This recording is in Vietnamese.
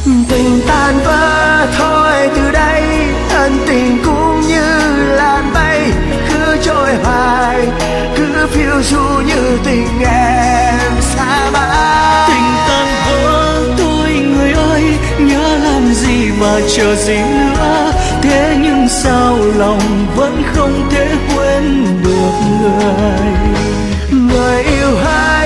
Tình tan vỡ thôi từ đây, ân tình cũng như làn mây cứ trôi hoài, cứ phiêu du như tình em xa mãi. Tình tan vỡ thôi người ơi, nhớ làm gì và chờ gì nữa, thế nhưng sao lòng vẫn không thể quên được người. Người yêu hãy